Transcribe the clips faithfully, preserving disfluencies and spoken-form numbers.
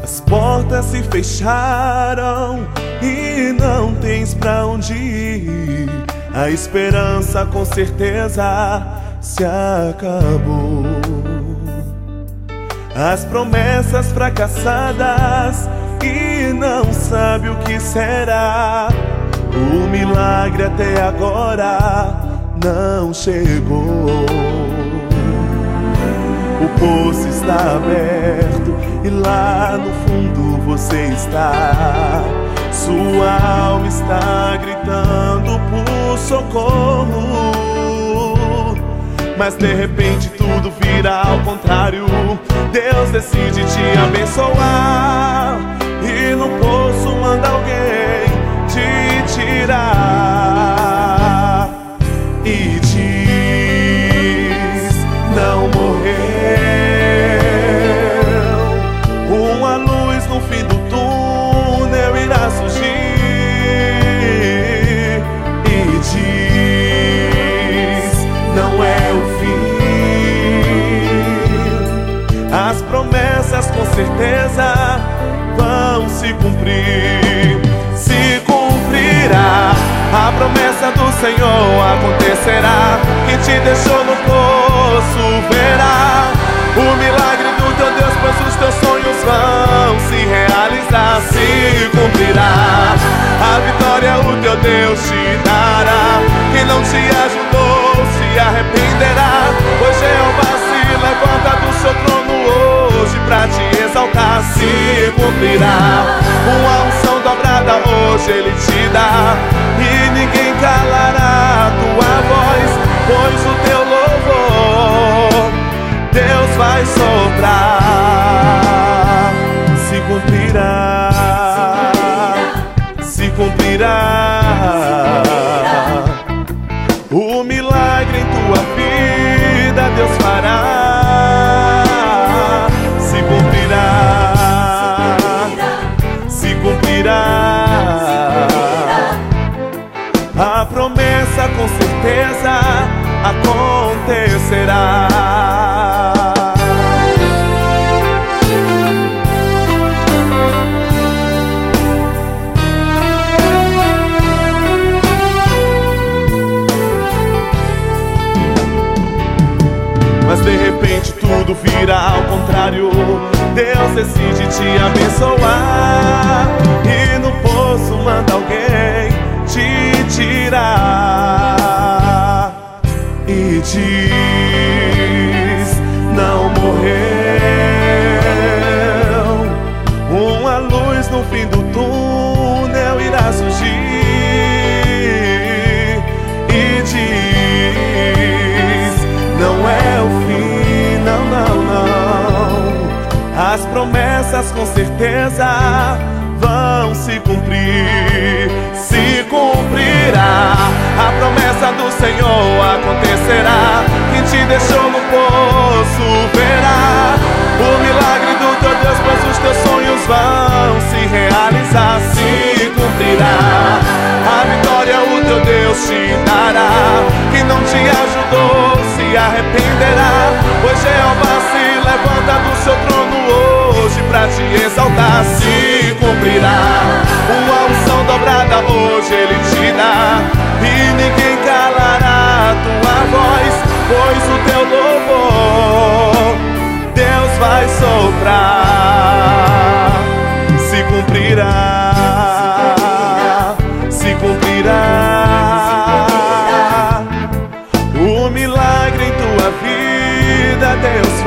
As portas se fecharam e não tens pra onde ir. A esperança com certeza se acabou. As promessas fracassadas e não sabe o que será. O milagre até agora não chegou. O poço está aberto e lá no fundo você está. Sua alma está gritando por socorro, mas de repente tudo vira ao contrário. Deus decide te abençoar e no poço manda alguém te tirar e diz: não morreu. Uma luz no fim do túnel irá surgir e diz: não é o fim. As promessas com certeza vão se cumprir. Se cumprirá a promessa do Senhor, acontecerá. Quem te deixou no poço verá o milagre do teu Deus, pois os teus sonhos vão se realizar. Se cumprirá a vitória, o teu Deus te dará. Quem não te ajudou se arrependerá, pois Jeová se levanta do seu trono hoje pra te exaltar. Se cumprirá uma unção dobrada hoje Ele te dá, e ninguém calará a tua voz, pois o teu louvor Deus vai soprar. Se cumprirá, se cumprirá o milagre em tua vida, Deus fará. Se cumprirá, se cumprirá a promessa, com certeza acontecerá. Mas de repente tudo vira ao contrário. Deus decide te abençoar e no poço manda alguém te tirar e diz: não morreu. Uma luz no fim do túnel irá surgir e diz: não é o fim, não, não, não. As promessas com certeza vão se cumprir. Se cumprirá a promessa do Senhor, acontecerá. Quem te deixou no poço verá o milagre do teu Deus, pois os teus sonhos vão se realizar. Se cumprirá a vitória, o teu Deus te dará. Quem não te ajudou se arrependerá, pois Jeová se levanta do seu trono hoje pra te exaltar. Se cumprirá uma unção dobrada hoje Ele te dá, e ninguém calará a tua voz, pois o teu louvor Deus vai soprar. Se cumprirá, se cumprirá o milagre em tua vida, Deus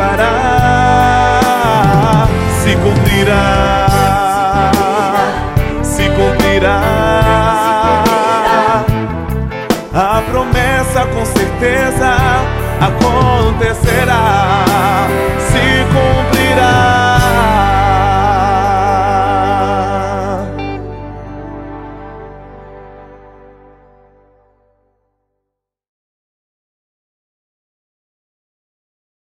fará. Se cumprirá, se cumprirá a promessa, com certeza acontecerá.